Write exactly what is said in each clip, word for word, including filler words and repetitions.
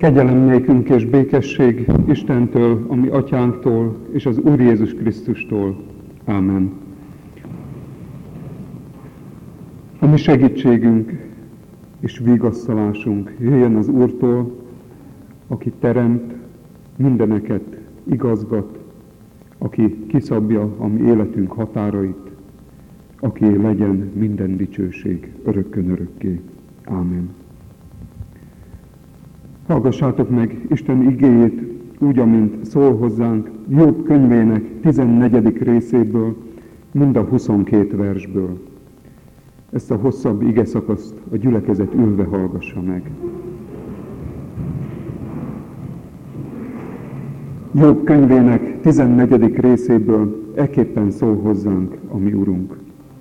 Kegyelem nékünk és békesség Istentől, a mi atyánktól és az Úr Jézus Krisztustól. Ámen. A mi segítségünk és vigasztalásunk jöjjön az Úrtól, aki teremt, mindeneket igazgat, aki kiszabja a mi életünk határait, aki legyen minden dicsőség örökkön örökké. Ámen. Hallgassátok meg Isten igéjét úgy, amint szól hozzánk Jobb könyvének tizennegyedik részéből, mind a huszonkét versből. Ezt a hosszabb igeszakaszt a gyülekezet ülve hallgassa meg. Jobb könyvének tizennegyedik részéből ekképpen szól hozzánk a mi Urunk.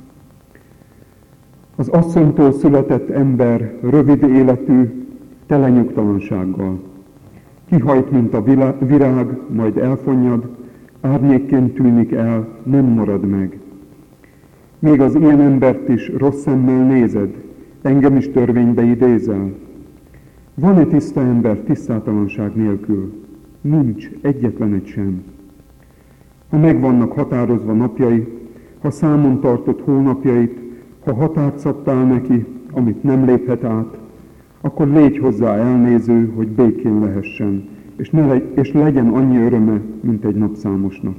Az asszonytól született ember rövid életű, tele nyugtalansággal. Kihajt, mint a virág, majd elfonnyad, árnyékként tűnik el, nem marad meg. Még az ilyen embert is rossz szemmel nézed, engem is törvénybe idézel. Van-e tiszta ember tisztátalanság nélkül? Nincs, egyetlen egy sem. Ha meg vannak határozva napjai, ha számon tartott hónapjait, ha határt szabtál neki, amit nem léphet át, akkor légy hozzá elnéző, hogy békén lehessen, és, ne legy, és legyen annyi öröme, mint egy napszámosnak.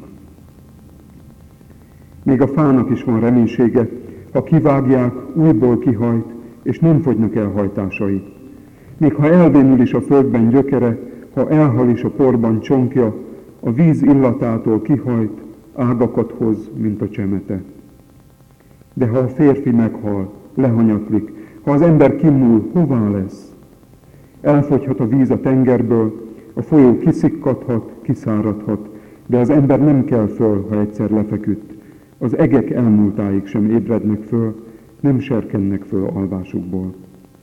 Még a fának is van reménysége, ha kivágják, újból kihajt, és nem fogynak el hajtásai. Még ha elvénül is a földben gyökere, ha elhal is a porban csonkja, a víz illatától kihajt, ágakat hoz, mint a csemete. De ha a férfi meghal, lehanyatlik, ha az ember kimmúl, hová lesz? Elfogyhat a víz a tengerből, a folyó kiszikkadhat, kiszáradhat, de az ember nem kell föl, ha egyszer lefeküdt. Az egek elmúltáig sem ébrednek föl, nem serkennek föl alvásukból.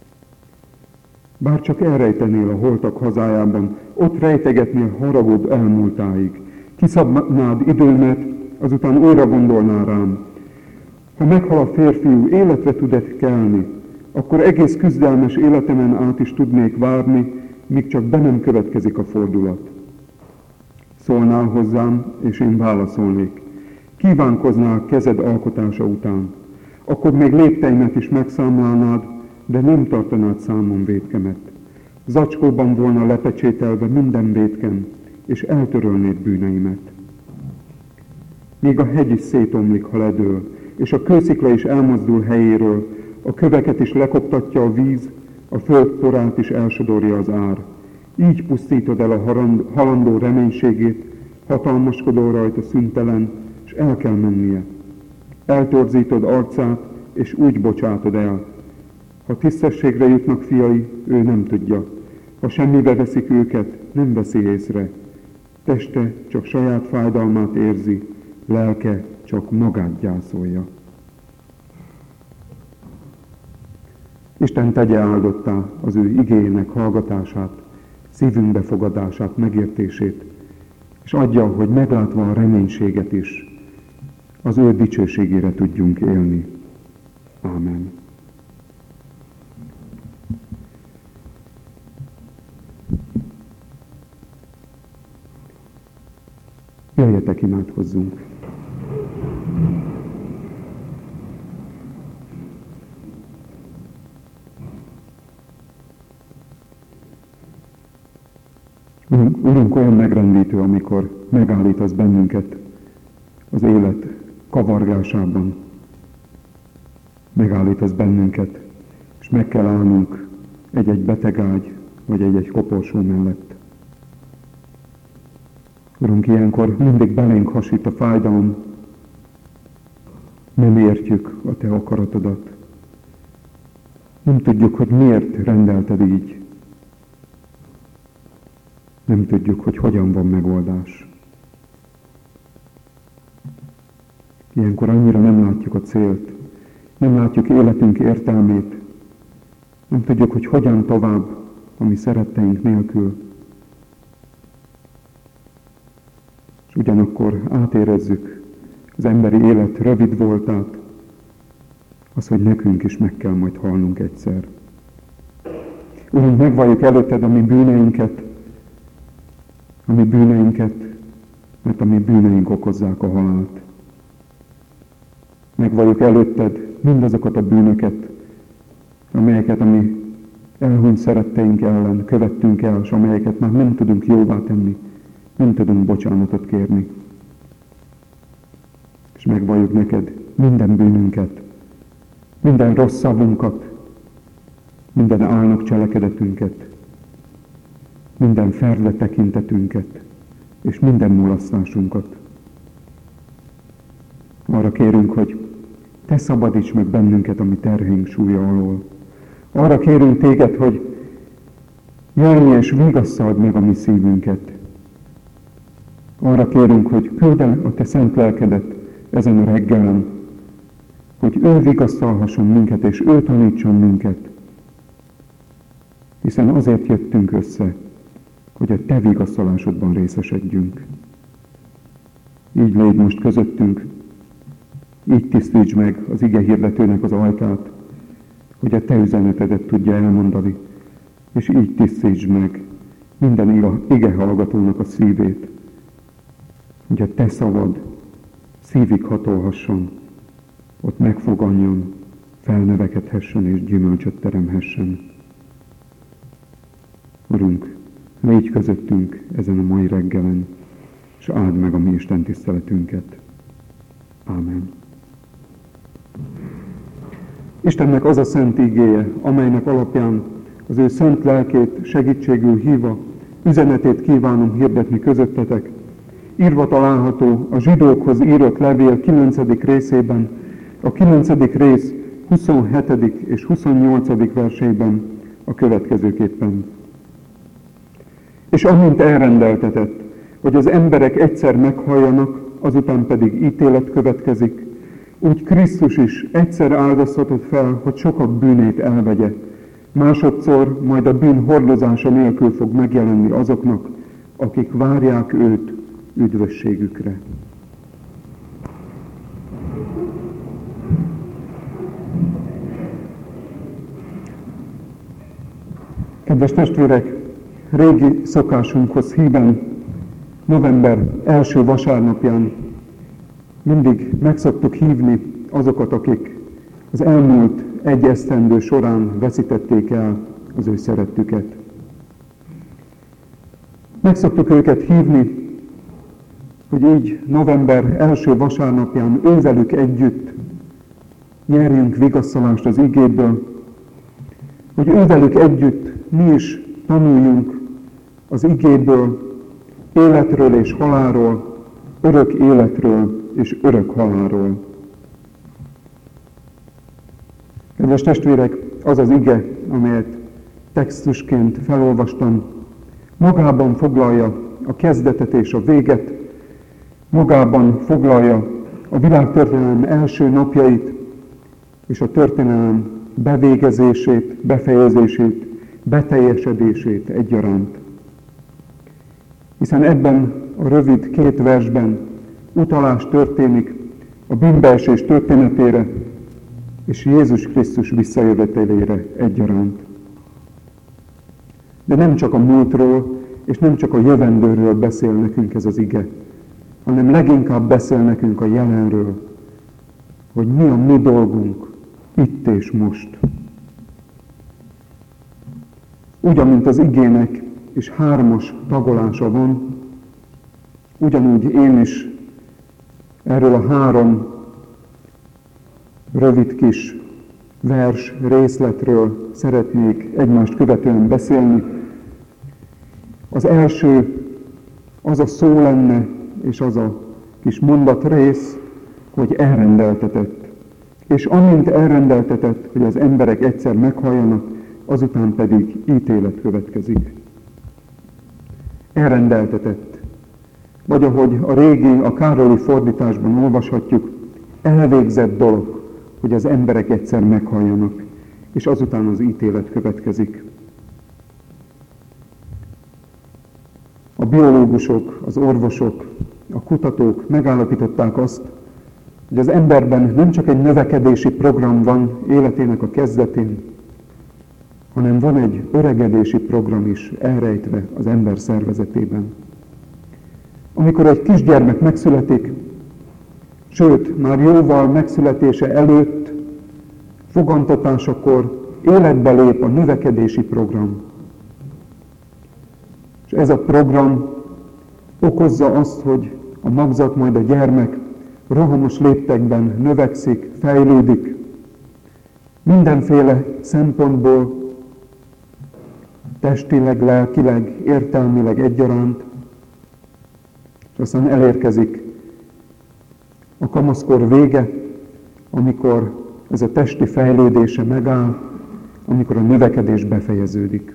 Bár csak elrejtenél a holtak hazájában, ott rejtegetnél haragod elmúltáig. Kiszabnád időmet, azután újra gondolnál rám. Ha meghal a férfiú, életre tud-e kelni, akkor egész küzdelmes életemen át is tudnék várni, míg csak be nem következik a fordulat. Szólnál hozzám, és én válaszolnék. Kívánkoznál kezed alkotása után. Akkor még lépteimet is megszámlálnád, de nem tartanád számon vétkemet. Zacskóban volna lepecsételve minden vétkem, és eltörölnéd bűneimet. Még a hegy is szétomlik, ha ledől, és a kőszikla is elmozdul helyéről, a köveket is lekoptatja a víz, a föld porát is elsodorja az ár. Így pusztítod el a halandó reménységét, hatalmaskodó rajta szüntelen, és el kell mennie. Eltorzítod arcát, és úgy bocsátod el. Ha tisztességre jutnak fiai, ő nem tudja. Ha semmibe veszik őket, nem veszi észre. Teste csak saját fájdalmát érzi, lelke csak magát gyászolja. Isten tegye áldottá az ő igéjének hallgatását, szívünk befogadását, megértését, és adja, hogy meglátva a reménységet is, az ő dicsőségére tudjunk élni. Ámen. Jöjjetek, imádkozzunk! Urunk, olyan megrendítő, amikor megállítasz bennünket az élet kavargásában. Megállítasz bennünket, és meg kell állnunk egy-egy betegágy, vagy egy-egy koporsó mellett. Urunk, ilyenkor mindig belénk hasít a fájdalom, nem értjük a Te akaratodat. Nem tudjuk, hogy miért rendelted így. Nem tudjuk, hogy hogyan van megoldás. Ilyenkor annyira nem látjuk a célt, nem látjuk életünk értelmét, nem tudjuk, hogy hogyan tovább a mi szeretteink nélkül. És ugyanakkor átérezzük az emberi élet rövid voltát, az, hogy nekünk is meg kell majd halnunk egyszer. Urunk, megvalljuk előtted a mi bűneinket, a mi bűneinket, mert a mi bűneink okozzák a halált. Megvalljuk előtted mindazokat a bűnöket, amelyeket a mi elhunyt szeretteink ellen követtünk el, és amelyeket már nem tudunk jóvá tenni, nem tudunk bocsánatot kérni. És megvalljuk neked minden bűnünket, minden rossz szavunkat, minden álnok cselekedetünket, minden ferde tekintetünket, és minden mulasztásunkat. Arra kérünk, hogy te szabadíts meg bennünket a mi terheink súlya alól. Arra kérünk téged, hogy jöjj és vigasztald meg a mi szívünket. Arra kérünk, hogy küld el a te szent lelkedet ezen a reggelen, hogy ő vigasztalhasson minket, és ő tanítson minket. Hiszen azért jöttünk össze, hogy a te vigasztalásodban részesedjünk. Így légy most közöttünk, így tisztíts meg az ige hirdetőnek az ajkát, hogy a te üzenetedet tudja elmondani, és így tisztíts meg minden ige hallgatónak a szívét, hogy a te szavad szívig hatolhasson, ott megfoganjon, felnövekedhessen és gyümölcsöt teremhessen. Urunk, légy közöttünk ezen a mai reggelen, és áld meg a mi Isten tiszteletünket. Ámen. Istennek az a szent igéje, amelynek alapján az ő szent lelkét segítségül hívva, üzenetét kívánom hirdetni közöttetek. Írva található a zsidókhoz írott levél kilencedik részében, a kilencedik rész huszonhetedik és huszonnyolcadik versében a következőképpen. És amint elrendeltetett, hogy az emberek egyszer meghalljanak, azután pedig ítélet következik, úgy Krisztus is egyszer áldoztatott fel, hogy sokak bűnét elvegye. Másodszor majd a bűn hordozása nélkül fog megjelenni azoknak, akik várják őt üdvösségükre. Kedves testvérek, régi szokásunkhoz híven november első vasárnapján mindig meg szoktuk hívni azokat, akik az elmúlt egy esztendő során veszítették el az ő szerettüket. Meg szoktuk őket hívni, hogy így november első vasárnapján ővelük együtt nyerjünk vigasztalást az igéből, hogy ővelük együtt mi is tanuljunk az igéből, életről és halálról, örök életről és örök halálról. Kedves testvérek, az az ige, amelyet textusként felolvastam, magában foglalja a kezdetet és a véget, magában foglalja a világtörténelem első napjait és a történelem bevégezését, befejezését, beteljesedését egyaránt. Hiszen ebben a rövid két versben utalás történik a bűnbeesés történetére és Jézus Krisztus visszajövetelére egyaránt. De nem csak a múltról és nem csak a jövendőről beszél nekünk ez az ige, hanem leginkább beszél nekünk a jelenről, hogy mi a mi dolgunk itt és most. Úgy, amint az igének is hármas tagolása van, ugyanúgy én is erről a három rövid kis vers részletről szeretnék egymást követően beszélni. Az első az a szó lenne, és az a kis mondatrész, hogy elrendeltetett. És amint elrendeltetett, hogy az emberek egyszer meghalljanak, azután pedig ítélet következik. Elrendeltetett. Vagy ahogy a régi, a Károlyi fordításban olvashatjuk, elvégzett dolog, hogy az emberek egyszer meghalljanak, és azután az ítélet következik. A biológusok, az orvosok, a kutatók megállapították azt, hogy az emberben nem csak egy növekedési program van életének a kezdetén, hanem van egy öregedési program is elrejtve az ember szervezetében. Amikor egy kisgyermek megszületik, sőt, már jóval megszületése előtt, fogantatásakor életbe lép a növekedési program. És ez a program okozza azt, hogy a magzat, majd a gyermek rohamos léptekben növekszik, fejlődik, mindenféle szempontból, testileg, lelkileg, értelmileg egyaránt, és aztán elérkezik a kamaszkor vége, amikor ez a testi fejlődése megáll, amikor a növekedés befejeződik.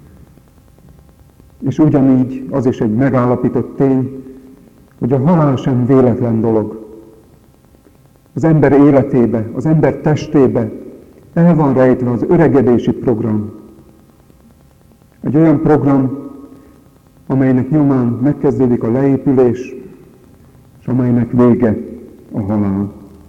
És ugyanígy az is egy megállapított tény, hogy a halál sem véletlen dolog. Az ember életébe, az ember testébe el van rejtve az öregedési program. Egy olyan program, amelynek nyomán megkezdődik a leépülés, és amelynek vége a halál.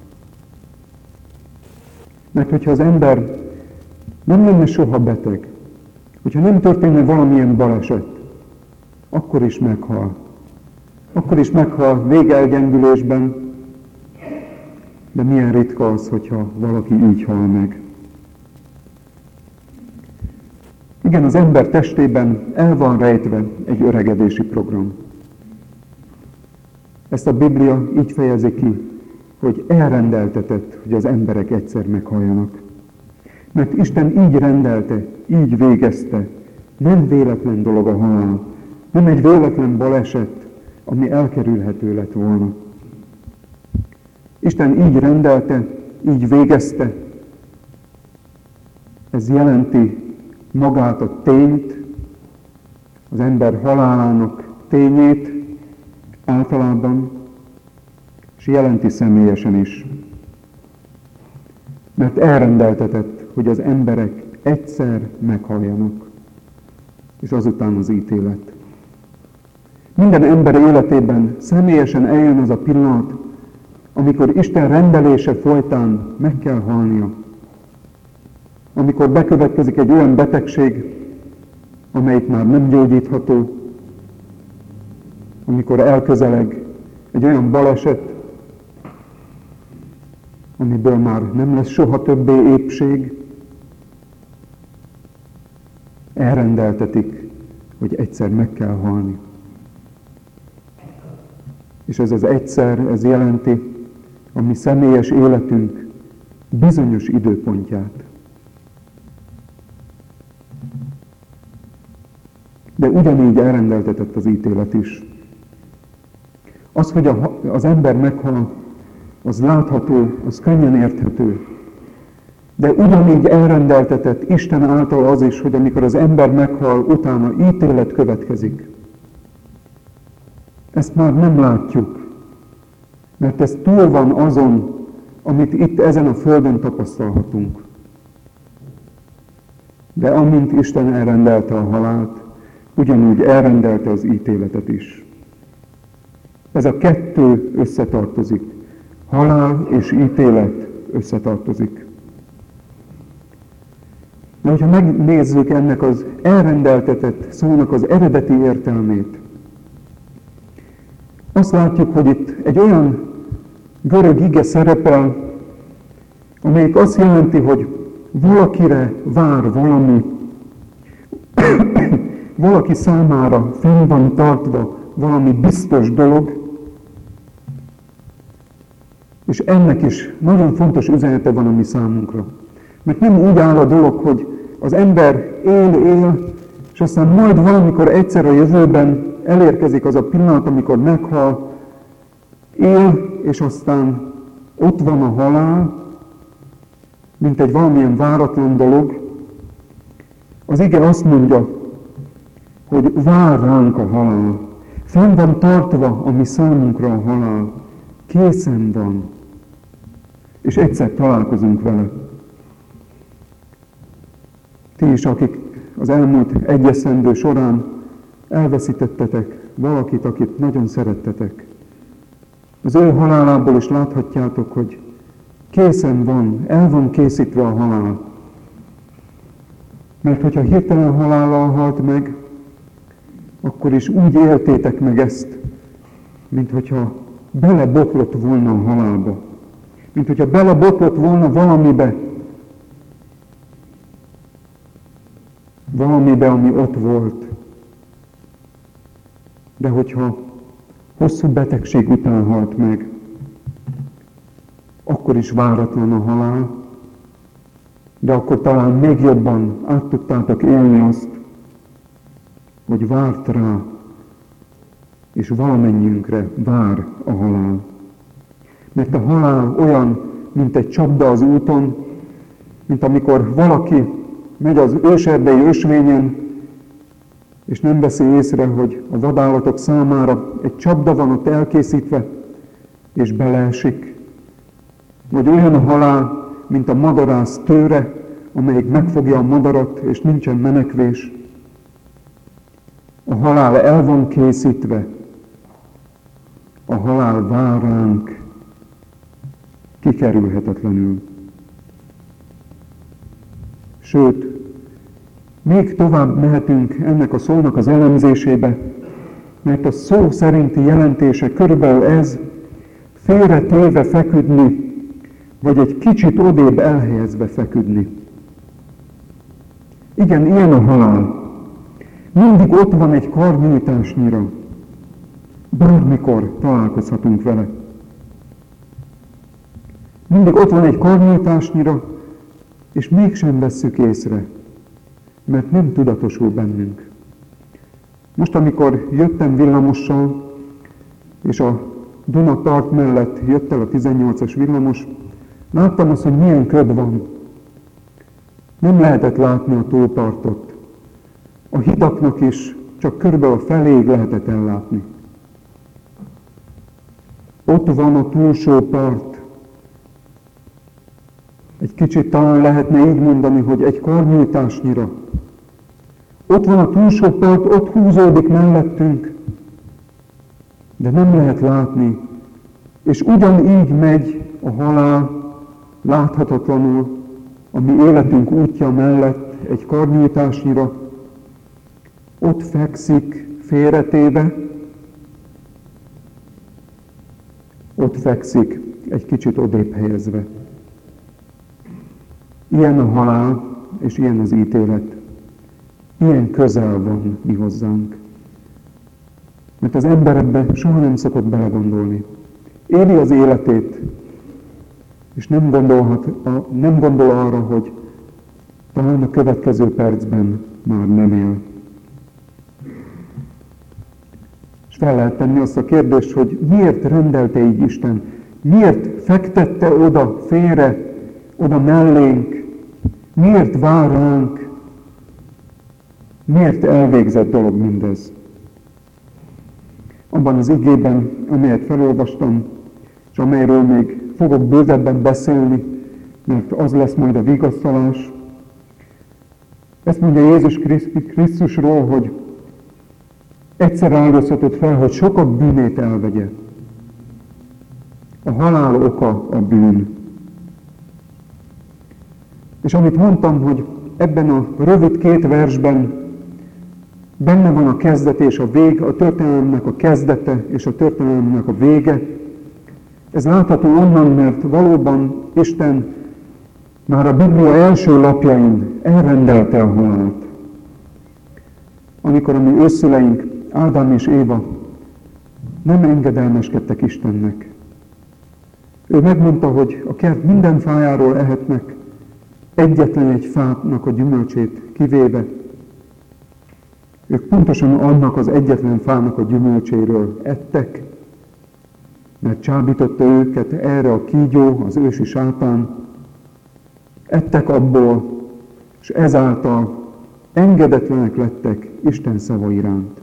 Mert hogyha az ember nem lenne soha beteg, hogyha nem történne valamilyen baleset, akkor is meghal. Akkor is meghal végelgyengülésben, de milyen ritka az, hogyha valaki így hal meg. Igen, az ember testében el van rejtve egy öregedési program. Ezt a Biblia így fejezi ki, hogy elrendeltetett, hogy az emberek egyszer meghalljanak. Mert Isten így rendelte, így végezte. Nem véletlen dolog a halál, nem egy véletlen baleset, ami elkerülhető lett volna. Isten így rendelte, így végezte. Ez jelenti magát a tényt, az ember halálának tényét általában, és jelenti személyesen is. Mert elrendeltetett, hogy az emberek egyszer meghalljanak, és azután az ítélet. Minden ember életében személyesen eljön az a pillanat, amikor Isten rendelése folytán meg kell halnia. Amikor bekövetkezik egy olyan betegség, amelyik már nem gyógyítható, amikor elközeleg egy olyan baleset, amiből már nem lesz soha többé épség, elrendeltetik, hogy egyszer meg kell halni. És ez az egyszer, ez jelenti a mi személyes életünk bizonyos időpontját. De ugyanígy elrendeltetett az ítélet is. Az, hogy a, az ember meghal, az látható, az könnyen érthető. De ugyanígy elrendeltetett Isten által az is, hogy amikor az ember meghal, utána ítélet következik. Ezt már nem látjuk, mert ez túl van azon, amit itt ezen a földön tapasztalhatunk. De amint Isten elrendelte a halált, ugyanúgy elrendelte az ítéletet is. Ez a kettő összetartozik. Halál és ítélet összetartozik. De hogyha megnézzük ennek az elrendeltetett szónak az eredeti értelmét, azt látjuk, hogy itt egy olyan görög ige szerepel, amelyik azt jelenti, hogy valakire vár valami, valaki számára fenn van tartva valami biztos dolog, és ennek is nagyon fontos üzenete van a mi számunkra. Mert nem úgy áll a dolog, hogy az ember él, él, és aztán majd valamikor egyszer a jövőben elérkezik az a pillanat, amikor meghal, él, és aztán ott van a halál, mint egy valamilyen váratlan dolog. Az ige azt mondja, hogy vár ránk a halál. Fenn van tartva a mi számunkra a halál. Készen van. És egyszer találkozunk vele. Ti is, akik az elmúlt egy esztendő során elveszítettetek valakit, akit nagyon szerettetek. Az ő halálából is láthatjátok, hogy készen van, el van készítve a halál. Mert hogyha hirtelen halállal halt meg, akkor is úgy éltétek meg ezt, mint hogyha belebotlott volna a halálba. Mint hogyha belebotlott volna valamibe, valamibe, ami ott volt. De hogyha hosszú betegség után halt meg, akkor is váratlan a halál, de akkor talán még jobban át tudtátok élni azt, hogy várt rá, és valamennyiünkre vár a halál. Mert a halál olyan, mint egy csapda az úton, mint amikor valaki megy az őserdei ösvényen, és nem veszi észre, hogy a vadállatok számára egy csapda van ott elkészítve, és beleesik. Vagy olyan a halál, mint a madarász tőre, amelyik megfogja a madarat, és nincsen menekvés. A halál el van készítve. A halál vár ránk kikerülhetetlenül. Sőt, még tovább mehetünk ennek a szónak az elemzésébe, mert a szó szerinti jelentése körülbelül ez, félretéve feküdni, vagy egy kicsit odébb elhelyezve feküdni. Igen, ilyen a halál. Mindig ott van egy karnyújtásnyira. Bármikor találkozhatunk vele. Mindig ott van egy karnyújtásnyira, és mégsem vesszük észre, mert nem tudatosul bennünk. Most, amikor jöttem villamossal, és a Duna part mellett jött el a tizennyolcas villamos, láttam azt, hogy milyen köd van. Nem lehetett látni a tópartot. A hidaknak is csak körülbelül a feléig lehetett ellátni. Ott van a túlsó part. Egy kicsit talán lehetne így mondani, hogy egy karnyújtásnyira. Ott van a túlsó part, ott húzódik mellettünk, de nem lehet látni. És ugyanígy megy a halál láthatatlanul a mi életünk útja mellett egy karnyújtásnyira. Ott fekszik félretéve, ott fekszik egy kicsit odébb helyezve. Ilyen a halál, és ilyen az ítélet. Ilyen közel van mi hozzánk. Mert az ember ebbe soha nem szokott belegondolni. Éli az életét, és nem, gondolhat, nem gondol arra, hogy talán a következő percben már nem él. És fel lehet tenni azt a kérdést, hogy miért rendelte így Isten? Miért fektette oda félre, oda mellénk? Miért vár ránk? Miért elvégzett dolog mindez? Abban az igében, amelyet felolvastam, és amelyről még fogok bővebben beszélni, mert az lesz majd a vigasztalás. Ezt mondja Jézus Krisztusról, hogy egyszer áldozhatott fel, hogy sokak bűnét elvegye. A halál oka a bűn. És amit mondtam, hogy ebben a rövid két versben benne van a kezdet és a vég, a történelemnek a kezdete és a történelemnek a vége. Ez látható onnan, mert valóban Isten már a Biblia első lapjain elrendelte a halált. Amikor a mi őszüleink, Ádám és Éva nem engedelmeskedtek Istennek. Ő megmondta, hogy a kert minden fájáról ehetnek, egyetlen egy fának a gyümölcsét kivéve. Ők pontosan annak az egyetlen fának a gyümölcséről ettek, mert csábította őket erre a kígyó, az ősi sátán. Ettek abból, és ezáltal engedetlenek lettek Isten szava iránt.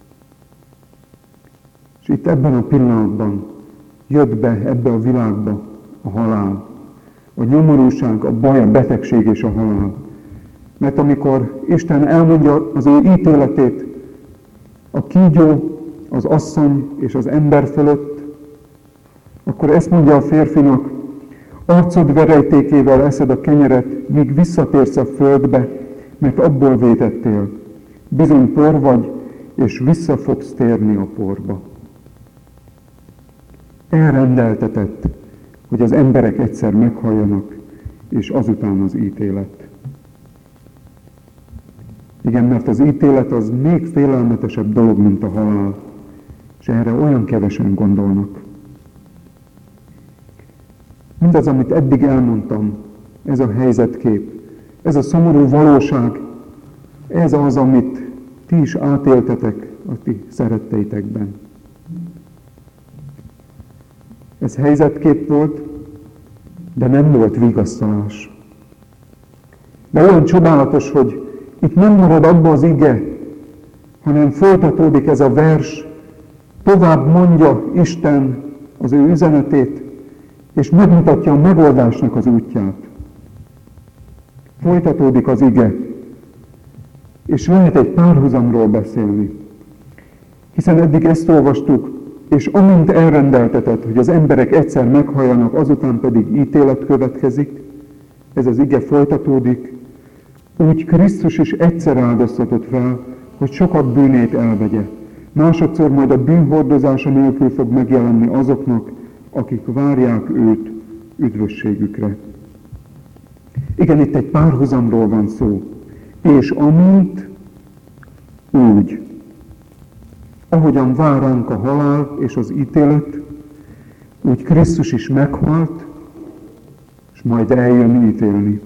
És itt ebben a pillanatban jött be ebbe a világba a halál, a nyomorúság, a baj, a betegség és a halál. Mert amikor Isten elmondja az ő ítéletét a kígyó, az asszony és az ember fölött, akkor ezt mondja a férfinak, arcod verejtékével eszed a kenyeret, míg visszatérsz a földbe, mert abból vétettél. Bizony por vagy, és vissza fogsz térni a porba. Elrendeltetett, hogy az emberek egyszer meghalljanak, és azután az ítélet. Igen, mert az ítélet az még félelmetesebb dolog, mint a halál, és erre olyan kevesen gondolnak. Mindaz, amit eddig elmondtam, ez a helyzetkép, ez a szomorú valóság, ez az, amit ti is átéltetek a ti szeretteitekben. Ez helyzetkép volt, de nem volt vigasztalás. De olyan csodálatos, hogy itt nem marad abba az ige, hanem folytatódik ez a vers, tovább mondja Isten az ő üzenetét, és megmutatja a megoldásnak az útját. Folytatódik az ige, és lehet egy párhuzamról beszélni. Hiszen eddig ezt olvastuk, és amint elrendeltetett, hogy az emberek egyszer meghalljanak, azután pedig ítélet következik, ez az ige folytatódik, úgy Krisztus is egyszer áldoztatott fel, hogy sokat bűnét elvegye. Másodszor majd a bűnhordozása nélkül fog megjelenni azoknak, akik várják őt üdvösségükre. Igen, itt egy párhuzamról van szó. És amint úgy, ahogyan vár ránk a halál és az ítélet, úgy Krisztus is meghalt, és majd eljön ítélni.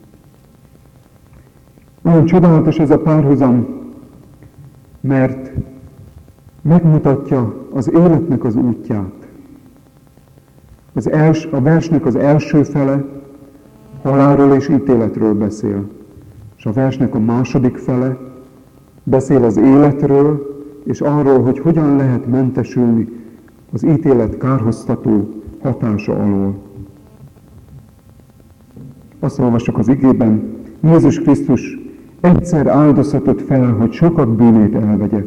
Olyan csodálatos ez a párhuzam, mert megmutatja az életnek az útját. Az els, a versnek az első fele halálról és ítéletről beszél, és a versnek a második fele beszél az életről, és arról, hogy hogyan lehet mentesülni az ítélet kárhoztató hatása alól. Azt olvassuk az igében, Jézus Krisztus egyszer áldozhatott fel, hogy sokak bűnét elvegye.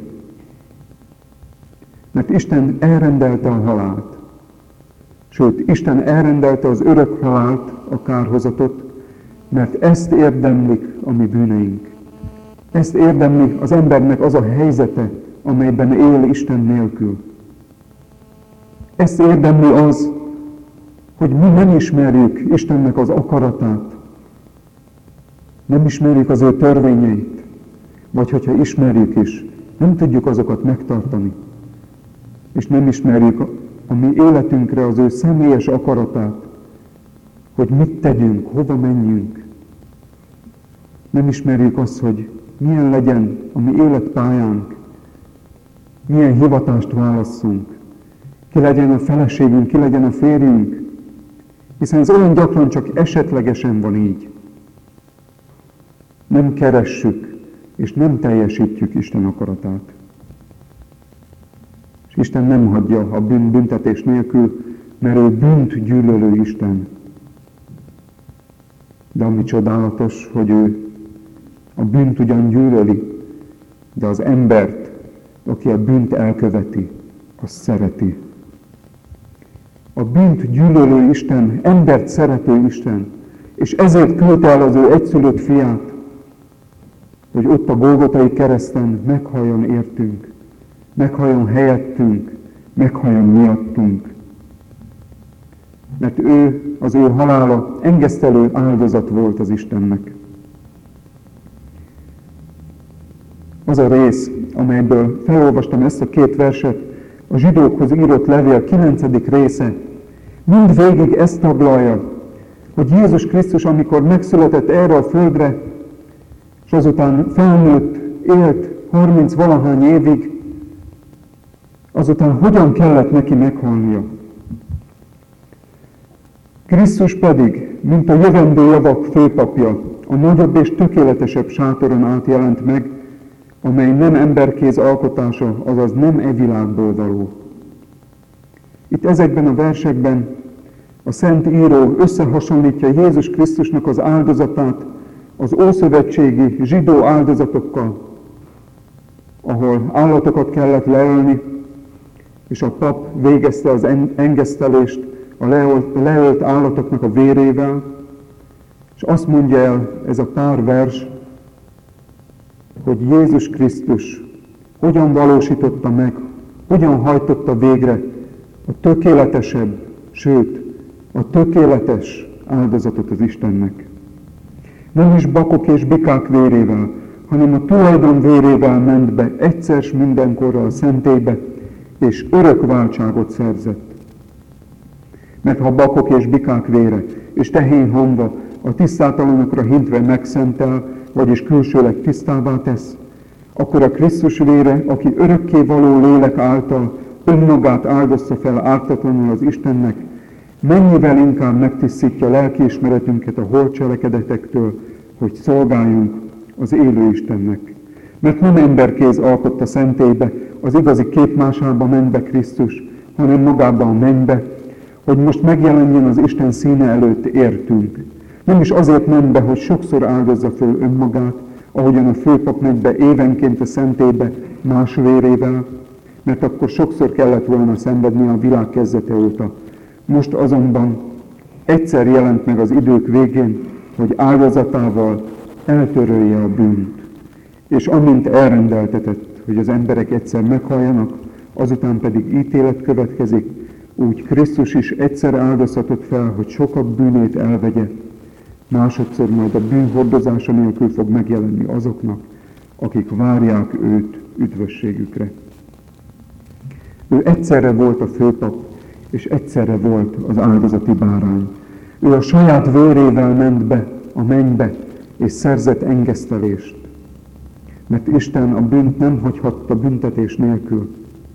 Mert Isten elrendelte a halált. Sőt, Isten elrendelte az örök halált, a kárhozatot, mert ezt érdemlik a mi bűneink. Ezt érdemli az embernek az a helyzete, amelyben él Isten nélkül. Ezt érdemli az, hogy mi nem ismerjük Istennek az akaratát, nem ismerjük az ő törvényeit, vagy hogyha ismerjük is, nem tudjuk azokat megtartani, és nem ismerjük a mi életünkre az ő személyes akaratát, hogy mit tegyünk, hova menjünk. Nem ismerjük azt, hogy milyen legyen a mi életpályánk, milyen hivatást válasszunk, ki legyen a feleségünk, ki legyen a férjünk, hiszen ez olyan gyakran csak esetlegesen van így. Nem keressük, és nem teljesítjük Isten akaratát. És Isten nem hagyja a bűn büntetés nélkül, mert ő bűnt gyűlölő Isten. De ami csodálatos, hogy ő a bűnt ugyan gyűlöli, de az embert, aki a bűnt elköveti, azt szereti. A bűnt gyűlölő Isten, embert szerető Isten, és ezért küldte el az ő egyszülött fiát, hogy ott a Golgotai kereszten meghalljon értünk, meghalljon helyettünk, meghalljon miattunk. Mert ő, az ő halála engesztelő áldozat volt az Istennek. Az a rész, amelyből felolvastam ezt a két verset, a zsidókhoz írott levél kilencedik része, mind végig ezt taglalja, hogy Jézus Krisztus, amikor megszületett erre a földre, és azután felnőtt, élt harminc valahány évig, azután hogyan kellett neki meghalnia. Krisztus pedig, mint a jövendő javak főpapja, a nagyobb és tökéletesebb sátoron át jelent meg, amely nem emberkéz alkotása, azaz nem e világból való. Itt ezekben a versekben a Szent Író összehasonlítja Jézus Krisztusnak az áldozatát az ószövetségi zsidó áldozatokkal, ahol állatokat kellett leölni, és a pap végezte az engesztelést a leölt állatoknak a vérével, és azt mondja el ez a pár vers, hogy Jézus Krisztus hogyan valósította meg, hogyan hajtotta végre a tökéletesebb, sőt, a tökéletes áldozatot az Istennek. Nem is bakok és bikák vérével, hanem a tulajdon vérével ment be egyszer s mindenkorra a szentélybe, és örök váltságot szerzett. Mert ha bakok és bikák vére, és tehén hamva a tisztátalanokra hintve megszentel, vagyis külsőleg tisztává tesz, akkor a Krisztus vére, aki örökké való lélek által önmagát áldozta fel ártatlanul az Istennek, mennyivel inkább megtisztítja lelkiismeretünket a holt cselekedetektől, hogy szolgáljunk az élő Istennek. Mert nem emberkéz alkotta szentélybe, az igazi képmásába ment be Krisztus, hanem magába a mennybe, hogy most megjelenjen az Isten színe előtt értünk. Nem is azért ment be, hogy sokszor áldozza föl önmagát, ahogyan a főpap megy be évenként a szentélybe más vérével, mert akkor sokszor kellett volna szenvedni a világ kezdete óta. Most azonban egyszer jelent meg az idők végén, hogy áldozatával eltörölje a bűnt. És amint elrendeltetett, hogy az emberek egyszer meghalljanak, azután pedig ítélet következik, úgy Krisztus is egyszer áldozhatott fel, hogy sokak bűnét elvegye, másodszor majd a bűn hordozása nélkül fog megjelenni azoknak, akik várják őt üdvösségükre. Ő egyszerre volt a főpap, és egyszerre volt az áldozati bárány. Ő a saját vérével ment be a mennybe, és szerzett engesztelést. Mert Isten a bűnt nem hagyhatta büntetés nélkül,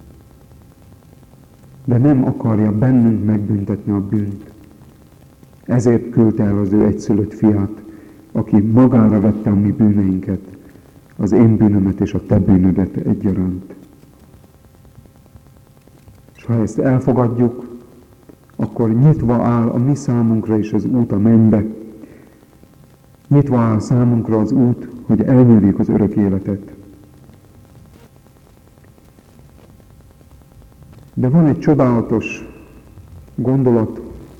de nem akarja bennünk megbüntetni a bűnt. Ezért küldte el az ő egyszülött fiát, aki magára vette a mi bűneinket, az én bűnömet és a te bűnödet egyaránt. És ha ezt elfogadjuk, akkor nyitva áll a mi számunkra is az út a mennybe. Nyitva áll számunkra az út, hogy elnyerjük az örök életet. De van egy csodálatos gondolat,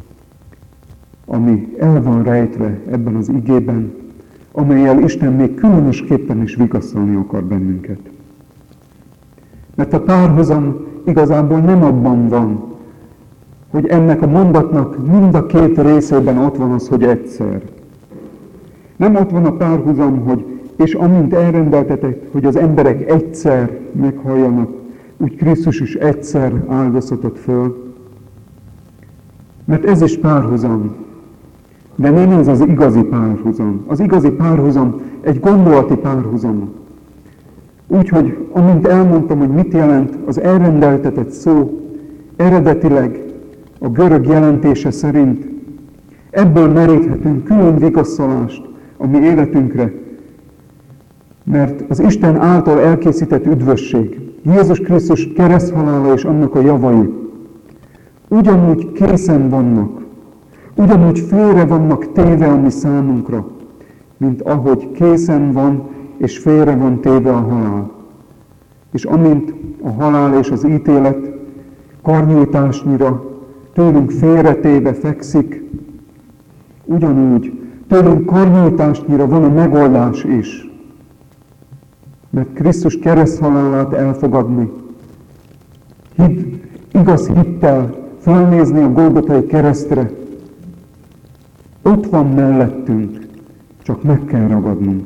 ami el van rejtve ebben az igében, amellyel Isten még különösképpen is vigasztalni akar bennünket. Mert a párhuzam igazából nem abban van, hogy ennek a mondatnak mind a két részében ott van az, hogy egyszer. Nem ott van a párhuzam, hogy és amint elrendeltetek, hogy az emberek egyszer meghalljanak, úgy Krisztus is egyszer áldozhatott föl. Mert ez is párhuzam. De nem ez az igazi párhuzam. Az igazi párhuzam egy gondolati párhuzam. Úgyhogy, amint elmondtam, hogy mit jelent az elrendeltetett szó, eredetileg a görög jelentése szerint ebből meríthetünk külön vigasztalást a mi életünkre, mert az Isten által elkészített üdvösség, Jézus Krisztus kereszthalála és annak a javai ugyanúgy készen vannak, ugyanúgy félre vannak téve a mi számunkra, mint ahogy készen van és félre van téve a halál. És amint a halál és az ítélet karnyújtásnyira tőlünk félretéve fekszik, ugyanúgy tőlünk karnyújtásnyira van a megoldás is. Mert Krisztus kereszthalálát elfogadni, hit, igaz hittel felnézni a Golgotai keresztre, ott van mellettünk, csak meg kell ragadnunk.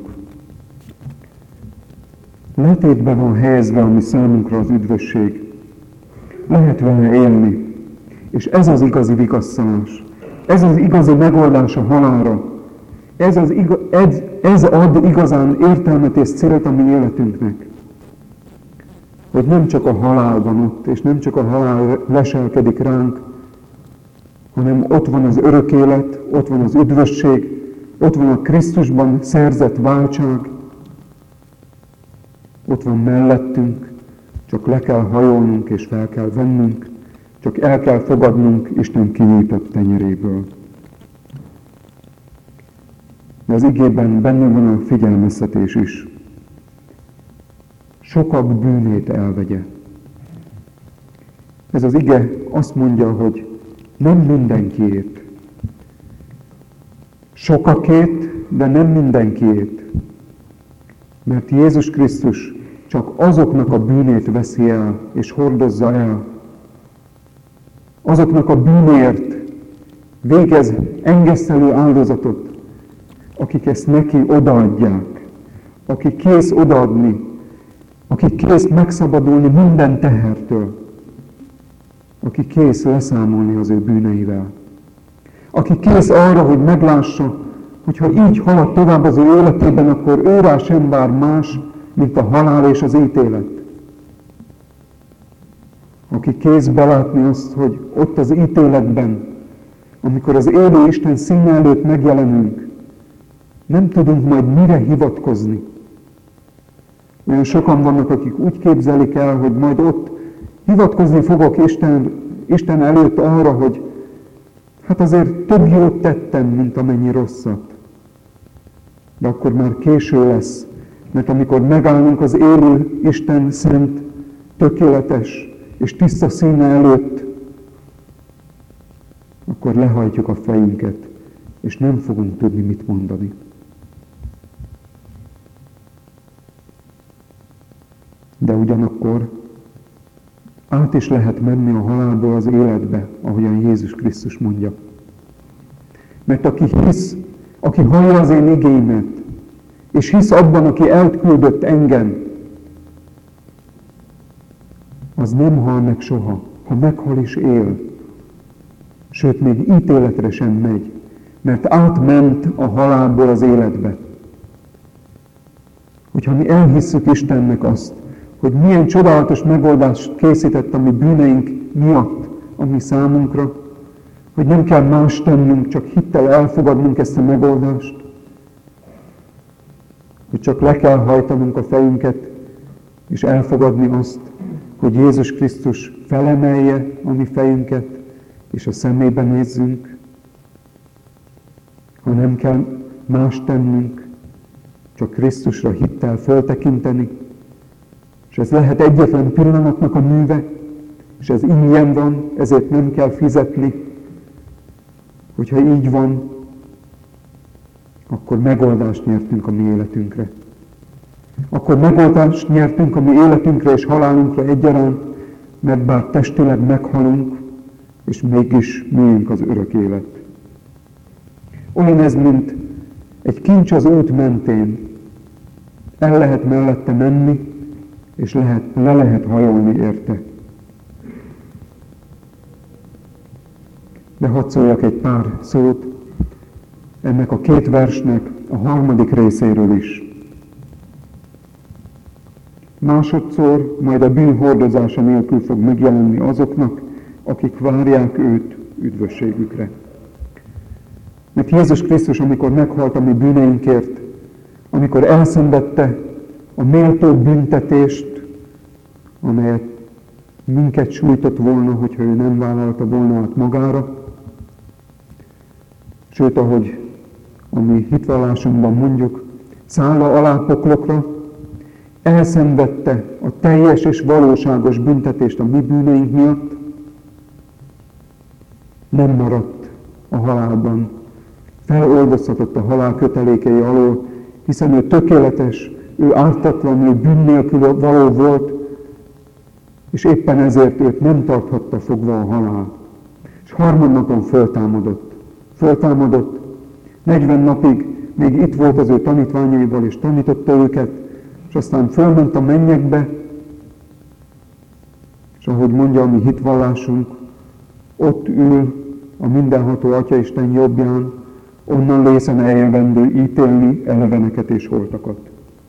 Letétbe van helyezve a mi számunkra az üdvösség. Lehet vele élni, és ez az igazi vigasztalás, ez az igazi megoldás a halálra, ez, az iga, ez, ez ad igazán értelmet és célt a mi életünknek. Hogy nem csak a halál van ott, és nem csak a halál leselkedik ránk, hanem ott van az örök élet, ott van az üdvösség, ott van a Krisztusban szerzett váltság, ott van mellettünk, csak le kell hajolnunk és fel kell vennünk, csak el kell fogadnunk Isten kinyújtott tenyeréből. De az igében benne van a figyelmeztetés is. Sokak bűnét elvegye. Ez az ige azt mondja, hogy nem mindenkiét. Sokakét, de nem mindenkiét. Mert Jézus Krisztus csak azoknak a bűnét veszi el, és hordozza el. Azoknak a bűnért végez engesztelő áldozatot, akik ezt neki odaadják, aki kész odaadni, aki kész megszabadulni minden tehertől, aki kész leszámolni az ő bűneivel, aki kész arra, hogy meglássa, hogyha így halad tovább az ő életében, akkor őrá sem vár más, mint a halál és az ítélet. Aki kész belátni azt, hogy ott az ítéletben, amikor az élő Isten színe előtt megjelenünk, nem tudunk majd mire hivatkozni. Olyan sokan vannak, akik úgy képzelik el, hogy majd ott hivatkozni fogok Isten, Isten előtt arra, hogy hát azért több jót tettem, mint amennyi rosszat. De akkor már késő lesz, mert amikor megállunk az élő Isten szent, tökéletes és tiszta színe előtt, akkor lehajtjuk a fejünket, és nem fogunk tudni mit mondani. De ugyanakkor át is lehet menni a halálból az életbe, ahogyan Jézus Krisztus mondja. Mert aki hisz, aki hallja az én igéimet, és hisz abban, aki elküldött engem, az nem hal meg soha, ha meghal is él. Sőt, még ítéletre sem megy, mert átment a halálból az életbe. Hogyha mi elhisszük Istennek azt, hogy milyen csodálatos megoldást készített a mi bűneink miatt, a mi számunkra, hogy nem kell más tennünk, csak hittel elfogadnunk ezt a megoldást, hogy csak le kell hajtanunk a fejünket, és elfogadni azt, hogy Jézus Krisztus felemelje a mi fejünket, és a szemébe nézzünk, ha nem kell más tennünk, csak Krisztusra hittel föltekinteni, és ez lehet egyetlen pillanatnak a műve, és ez ingyen van, ezért nem kell fizetni. Hogyha így van, akkor megoldást nyertünk a mi életünkre. Akkor megoldást nyertünk a mi életünkre és halálunkra egyaránt, mert bár testileg meghalunk, és mégis miénk az örök élet. Olyan ez, mint egy kincs az út mentén. El lehet mellette menni, és lehet, le lehet hajolni érte. De hadd szóljak egy pár szót ennek a két versnek a harmadik részéről is. Másodszor majd a bűn hordozása nélkül fog megjelenni azoknak, akik várják őt üdvösségükre. Mert Jézus Krisztus, amikor meghalt a mi bűneinkért, amikor elszenvedte a méltó büntetést, amelyet minket sújtott volna, hogyha ő nem vállalta volna át magára, sőt, ahogy a mi hitvallásunkban mondjuk, szálla alá poklokra, elszenvedte a teljes és valóságos büntetést a mi bűneink miatt, nem maradt a halálban, feloldozhatott a halál kötelékei alól, hiszen ő tökéletes, ő ártatlan, ő bűn nélkül való volt, és éppen ezért őt nem tarthatta fogva a halál. És harmadnapon föltámadott. Föltámadott, negyven napig még itt volt az ő tanítványaival, és tanította őket, és aztán fölment a mennyekbe, és ahogy mondja a mi hitvallásunk, ott ül a mindenható Atyaisten jobbján, onnan lészen eljövendő ítélni eleveneket és holtakat.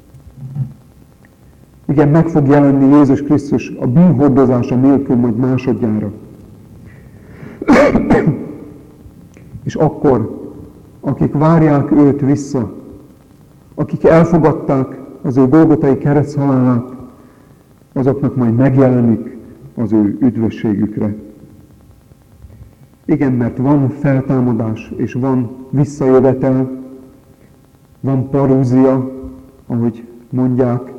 Igen, meg fog jelenni Jézus Krisztus a bűnhordozása nélkül majd másodjára. És akkor, akik várják őt vissza, akik elfogadták az ő Golgotai kereszthalálát, azoknak majd megjelenik az ő üdvösségükre. Igen, mert van feltámadás, és van visszajövetel, van parúzia, ahogy mondják.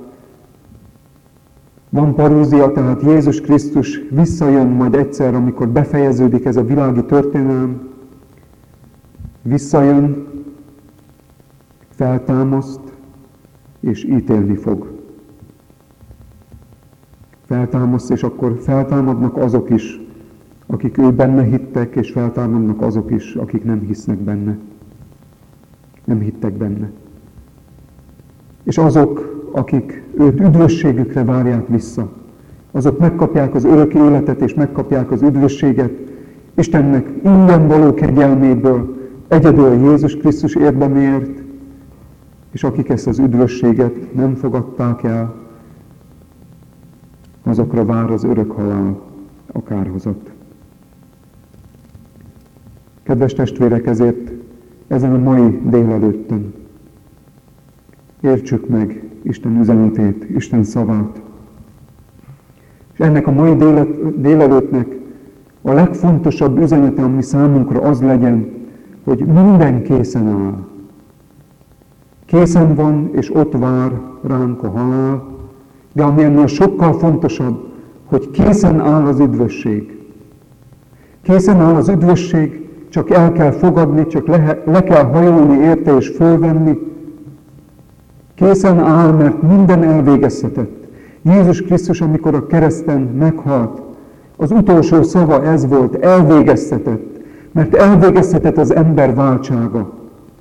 Van parúzia, tehát Jézus Krisztus visszajön majd egyszer, amikor befejeződik ez a világi történelem. Visszajön, feltámaszt, és ítélni fog. Feltámaszt, és akkor feltámadnak azok is, akik ő benne hittek, és feltámadnak azok is, akik nem hisznek benne. Nem hittek benne. És azok, akik őt üdvösségükre várják vissza, azok megkapják az örök életet, és megkapják az üdvösséget Istennek ingyen való kegyelméből, egyedül Jézus Krisztus érdeméért, és akik ezt az üdvösséget nem fogadták el, azokra vár az örök halál, a kárhozat. Kedves testvérek, ezért ezen a mai délelőttön értsük meg Isten üzenetét, Isten szavát. És ennek a mai délelőttnek a legfontosabb üzenete, ami számunkra az legyen, hogy minden készen áll. Készen van, és ott vár ránk a halál, de ami ennél sokkal fontosabb, hogy készen áll az üdvösség. Készen áll az üdvösség, csak el kell fogadni, csak le, le kell hajolni érte és fölvenni. Készen áll, mert minden elvégezhetett. Jézus Krisztus, amikor a kereszten meghalt, az utolsó szava ez volt, elvégezhetett, mert elvégezhetett az ember váltsága.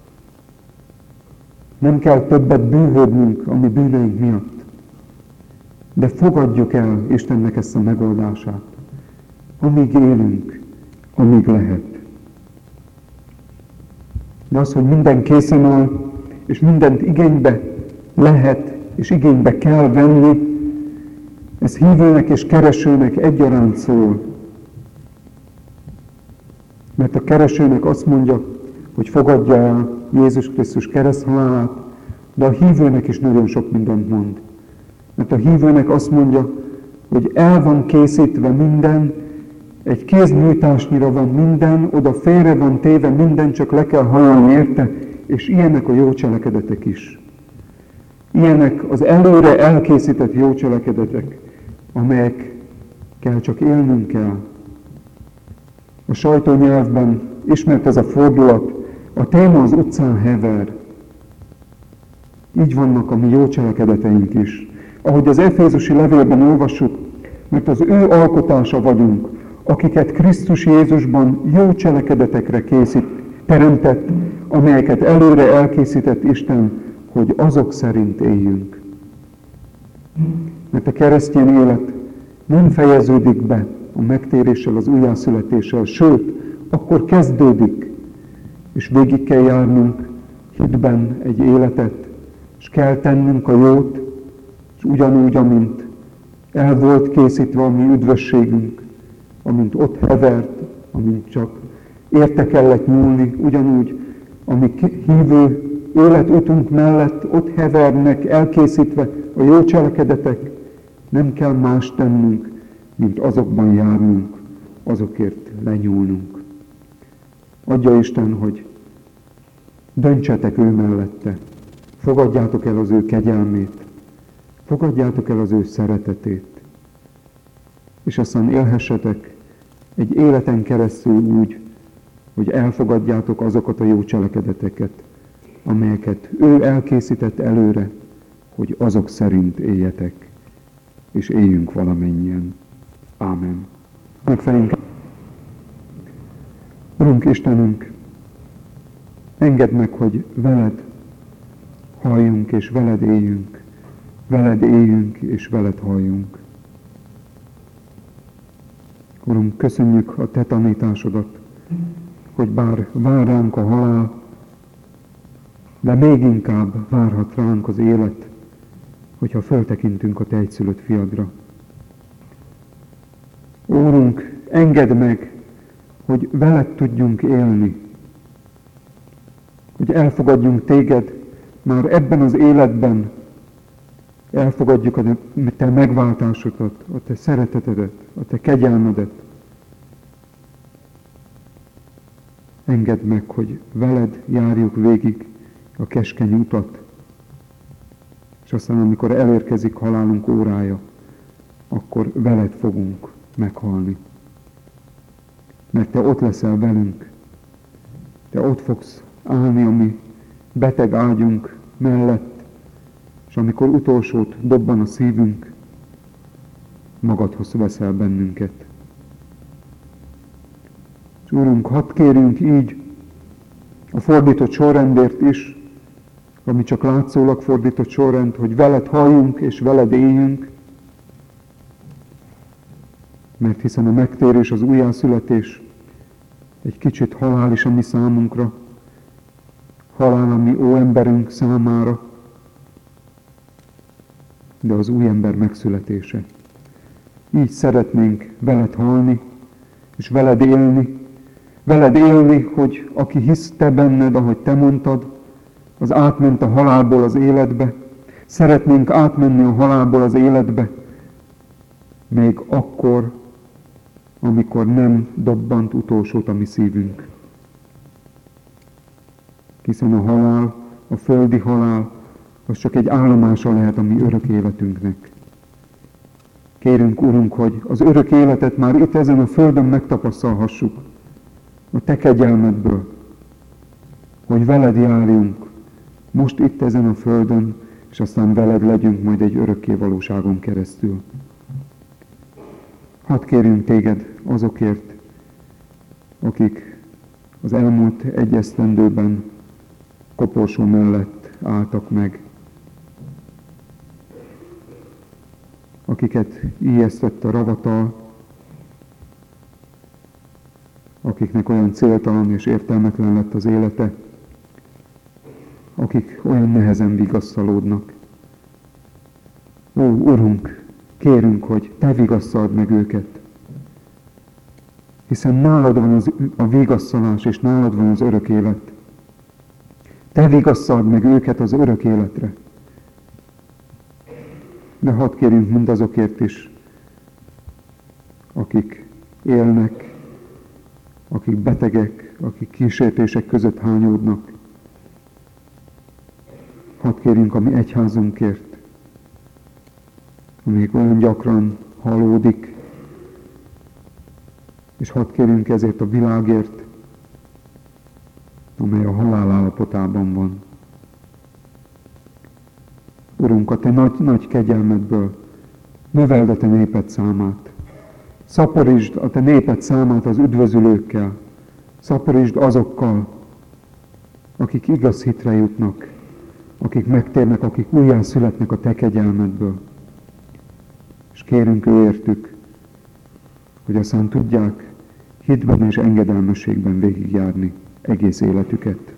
Nem kell többet bűnhődnünk a mi bűneink miatt, de fogadjuk el Istennek ezt a megoldását, amíg élünk, amíg lehet. De az, hogy minden készen áll, és mindent igénybe lehet, és igénybe kell venni, ez hívőnek és keresőnek egyaránt szól. Mert a keresőnek azt mondja, hogy fogadja el Jézus Krisztus kereszthalálát, de a hívőnek is nagyon sok mindent mond. Mert a hívőnek azt mondja, hogy el van készítve minden, egy kéznyújtásnyira van minden, oda félre van téve minden, csak le kell hajolni érte, és ilyenek a jó cselekedetek is. Ilyenek az előre elkészített jó cselekedetek, amelyekkel csak élnünk kell. A sajtónyelvben ismert ez a fordulat, a téma az utcán hever. Így vannak a mi jó cselekedeteink is. Ahogy az Efézusi levélben olvassuk, mert az ő alkotása vagyunk, akiket Krisztus Jézusban jó cselekedetekre készít, teremtett, amelyeket előre elkészített Isten, hogy azok szerint éljünk. Mert a keresztény élet nem fejeződik be a megtéréssel, az újjászületéssel, sőt, akkor kezdődik, és végig kell járnunk hitben egy életet, és kell tennünk a jót, és ugyanúgy, amint el volt készítve a mi üdvösségünk, amint ott hevert, amint csak érte kellett nyúlni, ugyanúgy, ami hívő életutunk mellett ott hevernek elkészítve a jó cselekedetek, nem kell más tennünk, mint azokban járnunk, azokért lenyúlnunk. Adja Isten, hogy döntsetek ő mellette, fogadjátok el az ő kegyelmét, fogadjátok el az ő szeretetét, és aztán élhessetek egy életen keresztül úgy, hogy elfogadjátok azokat a jó cselekedeteket, amelyeket ő elkészített előre, hogy azok szerint éljetek, és éljünk valamennyien. Ámen. Megfelénk. Urunk Istenünk, engedd meg, hogy veled halljunk, és veled éljünk, veled éljünk, és veled halljunk. Urunk, köszönjük a te tanításodat, hogy bár vár ránk a halál, de még inkább várhat ránk az élet, hogyha föltekintünk a te egyszülött fiadra. Úrunk, engedd meg, hogy veled tudjunk élni, hogy elfogadjunk téged már ebben az életben, elfogadjuk a te megváltásodat, a te szeretetedet, a te kegyelmedet. Engedd meg, hogy veled járjuk végig a keskeny utat, és aztán, amikor elérkezik halálunk órája, akkor veled fogunk meghalni. Mert te ott leszel velünk, te ott fogsz állni a mi beteg ágyunk mellett, és amikor utolsót dobban a szívünk, magadhoz veszel bennünket. És Úrunk, hadd kérjünk így a fordított sorrendért is, ami csak látszólag fordított sorrend, hogy veled halljunk és veled éljünk, mert hiszen a megtérés, az újjászületés egy kicsit halál is a mi számunkra, halál a mi óemberünk számára, de az új ember megszületése. Így szeretnénk veled halni, és veled élni, veled élni, hogy aki hisz te benned, ahogy te mondtad, az átment a halálból az életbe. Szeretnénk átmenni a halálból az életbe, még akkor, amikor nem dobbant utolsót a mi szívünk. Hiszen a halál, a földi halál, az csak egy állomása lehet a mi örök életünknek. Kérünk, Urunk, hogy az örök életet már itt ezen a földön megtapasztalhassuk, a te kegyelmedből, hogy veled járjunk, most itt ezen a földön, és aztán veled legyünk majd egy örökké valóságon keresztül. Hadd kérjünk téged azokért, akik az elmúlt egy esztendőben koporsó mellett álltak meg, akiket ijesztett a ravatal, akiknek olyan céltalan és értelmetlen lett az élete, akik olyan nehezen vigasztalódnak. Ó, Urunk, kérünk, hogy te vigasztald meg őket, hiszen nálad van az, a vigasztalás, és nálad van az örök élet. Te vigasztald meg őket az örök életre. De hadd kérjünk mindazokért is, akik élnek, akik betegek, akik kísértések között hányódnak. Hadd kérjünk a mi egyházunkért, amelyik olyan gyakran halódik, és hadd kérjünk ezért a világért, amely a halál állapotában van. Urunk, a te nagy, nagy kegyelmedből növeld a te néped számát. Szaporítsd a te néped számát az üdvözülőkkel. Szaporítsd azokkal, akik igaz hitre jutnak, akik megtérnek, akik újjá születnek a te kegyelmedből. És kérünk őértük, hogy aztán tudják hitben és engedelmességben végigjárni egész életüket.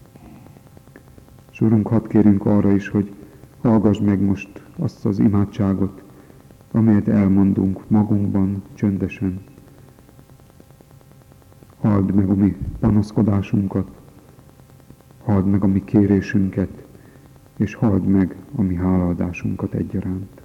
És Urunk, hadd kérünk arra is, hogy hallgass meg most azt az imádságot, amelyet elmondunk magunkban csöndesen. Halld meg a mi panaszkodásunkat, halld meg a mi kérésünket, és halld meg a mi hálaadásunkat egyaránt.